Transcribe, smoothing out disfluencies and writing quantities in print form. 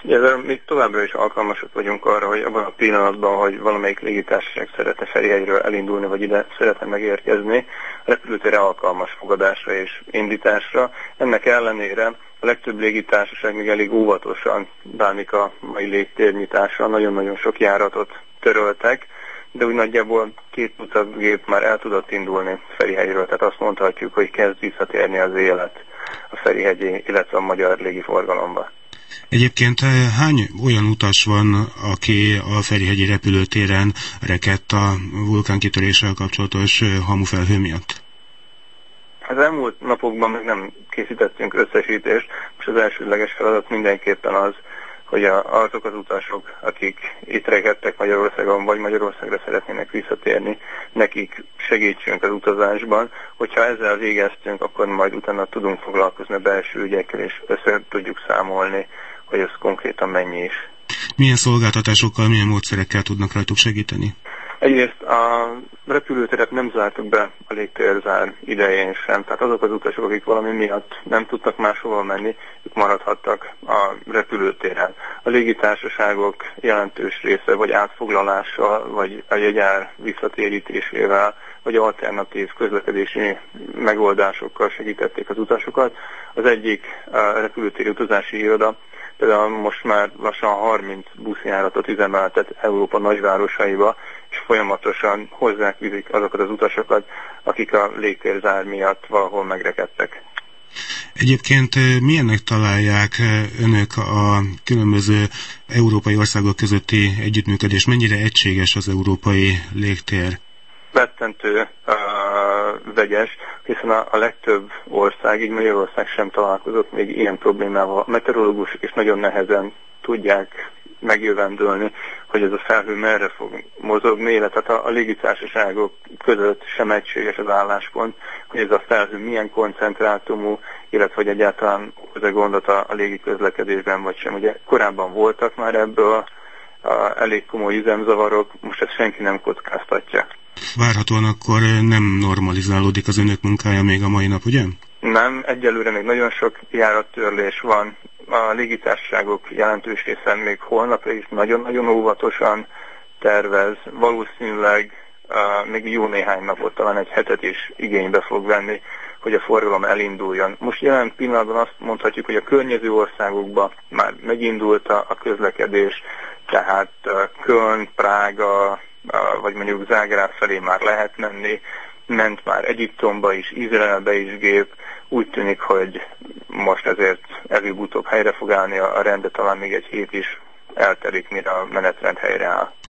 Ja, mi továbbra is alkalmasak vagyunk arra, hogy abban a pillanatban, hogy valamelyik légitársaság szeretne Ferihegyről elindulni, vagy ide szeretne megérkezni, a repülőtér alkalmas fogadásra és indításra. Ennek ellenére a legtöbb légitársaság még elég óvatosan bánik a mai légtérnyitással, nagyon-nagyon sok járatot töröltek, de úgy nagyjából 2 gép már el tudott indulni Ferihegyről, tehát azt mondhatjuk, hogy kezd visszatérni az élet a ferihegyi, illetve a magyar légiforgalomba. Egyébként hány olyan utas van, aki a ferihegyi repülőtéren rekedt a vulkánkitöréssel kapcsolatos hamufelhő miatt? Az elmúlt napokban még nem készítettünk összesítést, most az elsődleges feladat mindenképpen az, hogy azok az utasok, akik itt rekedtek Magyarországon, vagy Magyarországra szeretnének visszatérni, nekik segítsünk az utazásban. Hogyha ezzel végeztünk, akkor majd utána tudunk foglalkozni a belső ügyekkel, és össze tudjuk számolni, hogy ez konkrétan mennyi is. Milyen szolgáltatásokkal, milyen módszerekkel tudnak rajtuk segíteni? Egyrészt a repülőteret nem zártuk be a légtérzár idején sem, tehát azok az utasok, akik valami miatt nem tudtak máshova menni, ők maradhattak a repülőtéren. A légitársaságok jelentős része vagy átfoglalással, vagy a jegyár visszatérítésével, vagy alternatív közlekedési megoldásokkal segítették az utasokat. Az egyik a repülőtéri utazási iroda például most már lassan 30 buszjáratot üzemeltet Európa nagyvárosaiba, és folyamatosan hozzák viszik azokat az utasokat, akik a légtérzár miatt valahol megrekedtek. Egyébként milyennek találják önök a különböző európai országok közötti együttműködés? Mennyire egységes az európai légtér? Rettentő vegyes, hiszen a legtöbb ország, így Magyarország sem találkozott még ilyen problémával. A meteorológusok is nagyon nehezen tudják megjövendölni, hogy ez a felhő merre fog mozogni, illetve a légitársaságok között sem egységes az álláspont, hogy ez a felhő milyen koncentrátumú, illetve hogy egyáltalán okoz-e gondot a légiközlekedésben vagy sem. Ugye korábban voltak már ebből elég komoly üzemzavarok, most ezt senki nem kockáztatja. Várhatóan akkor nem normalizálódik az önök munkája még a mai nap, ugye? Nem, egyelőre még nagyon sok járattörlés van. A légitársaságok jelentős része még holnapra is nagyon-nagyon óvatosan tervez. Valószínűleg még jó néhány napot, talán egy hetet is igénybe fog venni, hogy a forgalom elinduljon. Most jelen pillanatban azt mondhatjuk, hogy a környező országokban már megindult a közlekedés, tehát Köln, Prága, vagy mondjuk Zágráb felé már lehet menni, ment már Egyiptomba is, Izraelbe is gép. Úgy tűnik, hogy most ezért előbb-utóbb helyre fog állni a rend, de talán még egy hét is eltelik, mire a menetrend helyreáll.